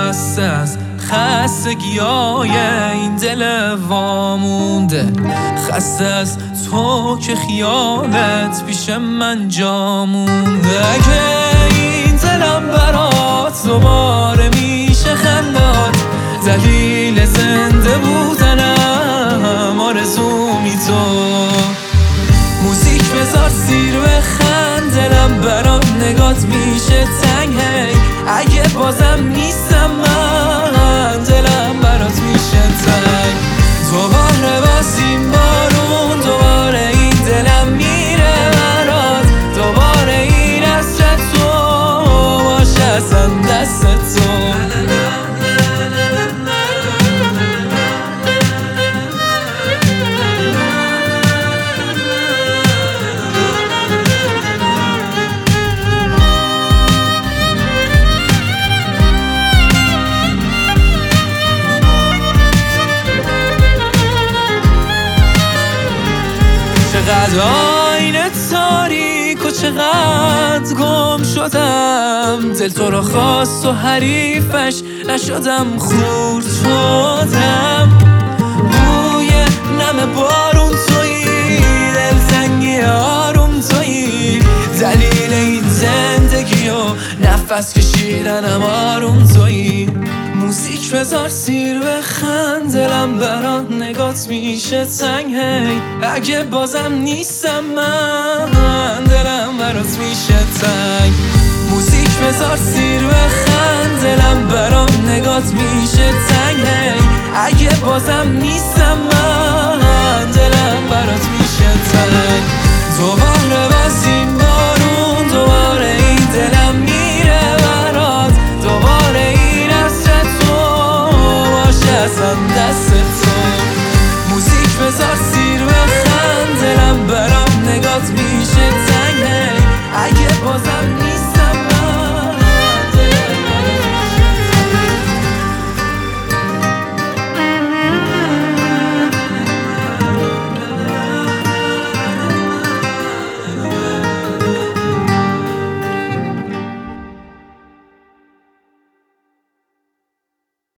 خسته از خستگیای این دل وامونده، خسته از تو که خیالت پیش من جامونده. اگه این دلم برات دوباره میشه خندات، دلیل زنده بودنم آرزومی تو. موزیک بذار سیر بخند، دلم برات نگات میشه تنگ. هی اگه بازم نیستم من، دلم برات میشه تنگ. دوباره باز این بارون، دوباره این دلم میره برات، دوباره این حسرت تو باشه اصلا دست تو. چقدر آینه تاریک و چقدر گم شدم، دل تو رو خواست و حریفش نشدم، خورد شدم. بوی نم بارون تویی، دلتنگی آروم تویی، دلیل این زندگی و نفس کشیدنم آروم تویی. موزیک بذار سیر بخند، دلم برات نگات میشه تنگ. هی اگه بازم نیستم من، دلم برات میشه تنگ. موزیک بذار سیر بخند، دلم برات نگات میشه تنگ. هی اگه بازم نیستم من، دلم برات میشه تنگ. دوباره باز این بارون، دوباره این دلم میره برات، دوباره این حسرت تو باشه اصلا دست تو. موزیک بذار